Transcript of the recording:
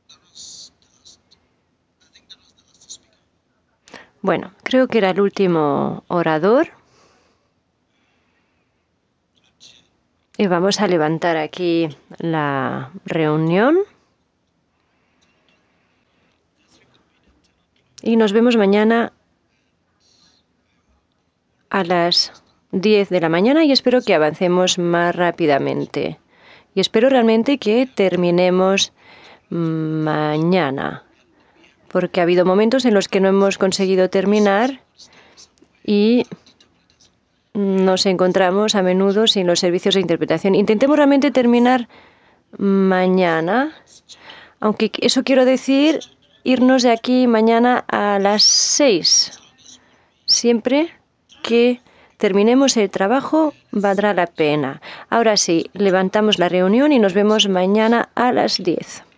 Bueno, creo que era el último orador. Y vamos a levantar aquí la reunión. Y nos vemos mañana a las 10 de la mañana y espero que avancemos más rápidamente. Y espero realmente que terminemos mañana, porque ha habido momentos en los que no hemos conseguido terminar y nos encontramos a menudo sin los servicios de interpretación. Intentemos realmente terminar mañana, aunque eso quiero decir irnos de aquí mañana a las 6. Siempre que terminemos el trabajo, valdrá la pena. Ahora sí, levantamos la reunión y nos vemos mañana a las 10.